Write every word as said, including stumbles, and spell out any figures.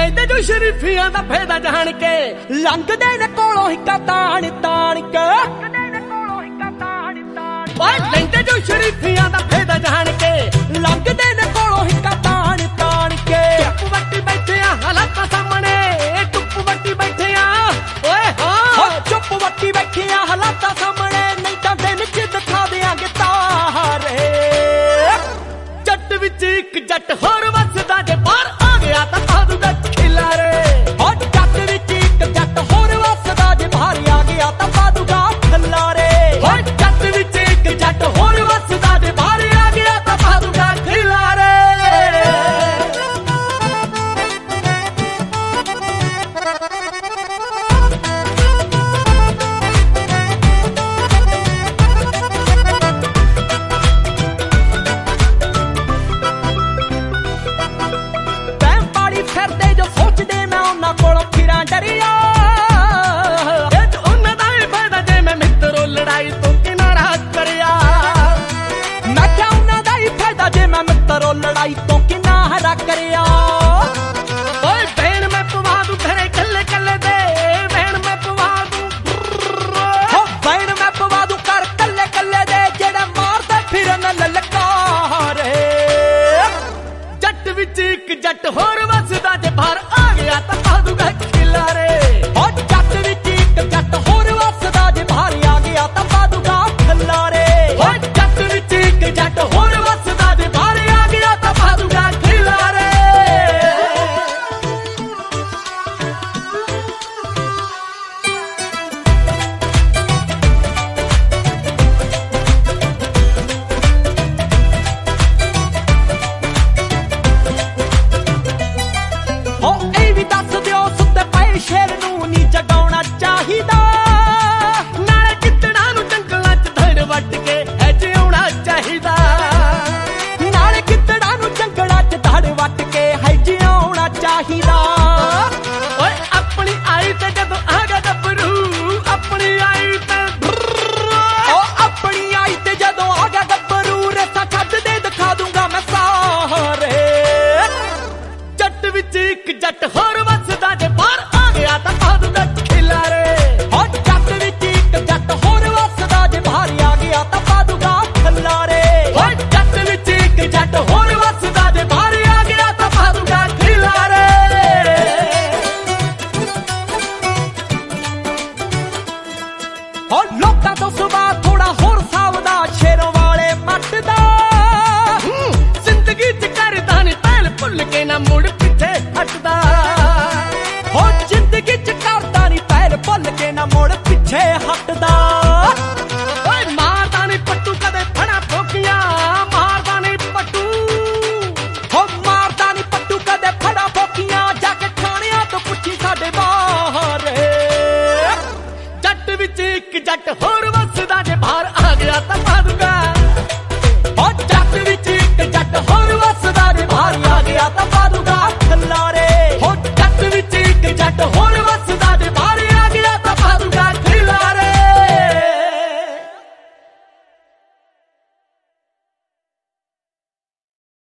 ਲੈਂਦੇ ਜੋ ਸ਼ਰੀਫੀਆਂ ਦਾ ਫਾਇਦਾ ਜਾਣ ਕੇ, ਲੰਘਦੇ ਨੇ ਕੋਲੋਂ ਹਿੱਕਾ ਤਾਣ ਤਾਣ ਕੇ, ਓਏ ਲੈਂਦੇ ਜੋ ਸ਼ਰੀਫੀਆਂ ਦਾ ਫਾਇਦਾ ਜਾਣ ਕੇ, ਲੰਘਦੇ ਨੇ ਕੋਲੋਂ ਹਿੱਕਾ ਤਾਣ ਤਾਣ ਕੇ। ਚੁੱਪ ਵੱਟੀ ਬੈਠੇ ਆ ਹਾਲਾਤਾਂ ਸਾਹਮਣੇ, ਚੁੱਪ ਵੱਟੀ ਬੈਠੇ ਆ ਓਏ ਹਾਂ, ਚੁੱਪ ਵੱਟੀ ਬੈਠੇ ਆ ਹਾਲਾਤਾਂ ਸਾਹਮਣੇ, ਨਹੀਂ ਤਾਂ ਦਿਨ ਚ ਦਿਖਾ ਦਿਆਂਗੇ ਤਾਰੇ। ਜੱਟ ਵਿੱਚ ਇੱਕ ਜੱਟ ਹੋਰ ਵੱਸਦਾ, ਜੇ ਬਾਹਰ ਆ ਗਿਆ ਤਾਂ ਪਾ ਦੂਗਾ ਖਿਲਾਰੇ। ਓ ਜੱਟ ਵਿੱਚ ਇੱਕ ਜੱਟ ਹੋਰ ਵੱਸਦਾ, ਜੇ ਬਾਹਰ ਆ ਗਿਆ ਤਾਂ ਪਾ ਦੂਗਾ ਖਿਲਾਰੇ। ਓ ਜੱਟ ਵਿੱਚ ਇੱਕ ਜੱਟ ਹੋਰ ਵੱਸਦਾ, ਜੇ ਬਾਹਰ ਆ ਗਿਆ ਤਾਂ ਪਾ ਦੂਗਾ ਖਿਲਾਰੇ। ਫਿਰਦੇ ਜੋ ਸੋਚਦੇ ਮੈਂ ਉਹਨਾਂ ਕੋਲੋਂ ਫਿਰਾਂ ਡਰਿਆ, ਇਹ ਚ ਉਹਨਾਂ ਦਾ ਹੀ ਫਾਇਦਾ ਜੇ ਮੈਂ ਮਿੱਤਰੋਂ ਲੜਾਈ ਤੋਂ ਕਿਨਾਰਾ ਕਰਿਆ। ਮੈਂ ਕਿਹਾ ਉਹਨਾਂ ਦਾ ਹੀ ਫਾਇਦਾ ਜੇ ਮੈਂ ਮਿੱਤਰੋਂ ਲੜਾਈ ਤੋਂ ਕਿਨਾਰਾ ਕਰਿਆ। ਓਏ ਭੈਣ ਮੈਂ ਪਵਾ ਦੂੰ ਘਰੇ ਕੱਲੇ ਕੱਲੇ ਦੇ, ਭੈਣ ਮੈਂ ਪਵਾ ਦੂੰ, ਹੋ ਭੈਣ ਮੈਂ ਪਵਾ ਦੂੰ ਘਰ ਕੱਲੇ ਕੱਲੇ ਦੇ, ਜਿਹੜੇ ਮਾਰਦੇ ਫਿਰਨ ਲਲਕਾਰੇ। ਜੱਟ ਵਿੱਚ ਇੱਕ ਜੱਟ ਹੋਰ ਵੱਸਦਾ, ਜੇ ਬਾਹਰ ਆ ਗਿਆ ਤਾਂ ਪਾ ਦੂਗਾ ਖਿਲਾਰੇ। ਓ ਜੱਟ ਵਿੱਚ ਇੱਕ ਜੱਟ ਹੋਰ ਵੱਸਦਾ, ਜੇ ਬਾਹਰ ਆ ਗਿਆ ਤਾਂ ਪਾ ਦੂਗਾ ਖਿਲਾਰੇ। ਓ ਜੱਟ ਵਿੱਚ ਇੱਕ ਜੱਟ ਹੋਰ ਵੱਸਦਾ, ਜੇ ਬਾਹਰ ਆ ਗਿਆ ਤਾਂ ਪਾ ਦੂਗਾ ਖਿਲਾਰੇ। ਓ ਇਹ ਵੀ ਦੱਸ ਦਿਓ ਸੁੱਤੇ ਪਏ ਸ਼ੇਰ ਨੂੰ ਨੀ ਜਗਾਉਣਾ ਚਾਹੀਦਾ, ਨਾਲੇ ਗਿੱਦੜਾਂ ਨੂੰ ਜੰਗਲਾਂ ਚ ਧੜ ਵੱਟ ਕੇ ਐ ਜਿਉਣਾ ਚਾਹੀਦਾ। ਨਾਲੇ ਗਿੱਦੜਾਂ ਨੂੰ ਜੰਗਲਾਂ ਚ ਧੜ ਵੱਟ ਕੇ ਹੈ ਜਿਉਣਾ ਚਾਹੀਦਾ। ਓਏ ਆਪਣੀ ਆਈ ਤੇ ਜਦੋਂ ਆ ਗਿਆ ਗੱਭਰੂ, ਆਪਣੀ ਆਈ ਤੇ ਓ ਆਪਣੀ ਆਈ ਤੇ ਜਦੋਂ ਆ ਗਿਆ ਗੱਭਰੂ, ਰੇਸਾ ਛੱਡ ਦੇ ਦਿਖਾ ਦੂੰਗਾ ਮੈਂ ਸਾਰੇ। ਜੱਟ ਵਿੱਚ ਇੱਕ ਜੱਟ ਹੋਰ ਵੱਸਦਾ, ਜੇ ਬਾਹਰ ਆ ਗਿਆ ਤਾਂ ਪਾ ਦੂਗਾ ਖਿਲਾਰੇ। ਓ ਜੱਟ ਵਿੱਚ ਇੱਕ ਜੱਟ ਹੋਰ ਵੱਸਦਾ, ਜੇ ਬਾਹਰ ਆ ਗਿਆ ਤਾਂ ਪਾ ਦੂਗਾ ਖਿਲਾਰੇ। ਓ ਜੱਟ ਵਿੱਚ ਇੱਕ ਜੱਟ ਹੋਰ ਵੱਸਦਾ, ਜੇ ਬਾਹਰ ਆ ਗਿਆ ਤਾਂ ਪਾ ਦੂਗਾ ਖਿਲਾਰੇ। ਓ ਲੋਕਾਂ ਤੋਂ ਸੁਭਾਅ ਥੋੜਾ ਹੋਰ ਸਾਵਦਾ, ਸ਼ੇਰੋਂ ਵਾਲੇ ਮੱਟ ਦਾ, ਜ਼ਿੰਦਗੀ ਚ ਕਰਦਾ ਨੀ ਪਹਿਲ ਭੁੱਲ ਕੇ ਨਾ ਮੁੜ ਪਿੱਛੇ ਹਟਦਾ। ਹੋ ਜ਼ਿੰਦਗੀ ਚ ਕਰਦਾ ਨੀ ਪਹਿਲ ਭੁੱਲ ਕੇ ਨਾ ਮੁੜ ਪਿੱਛੇ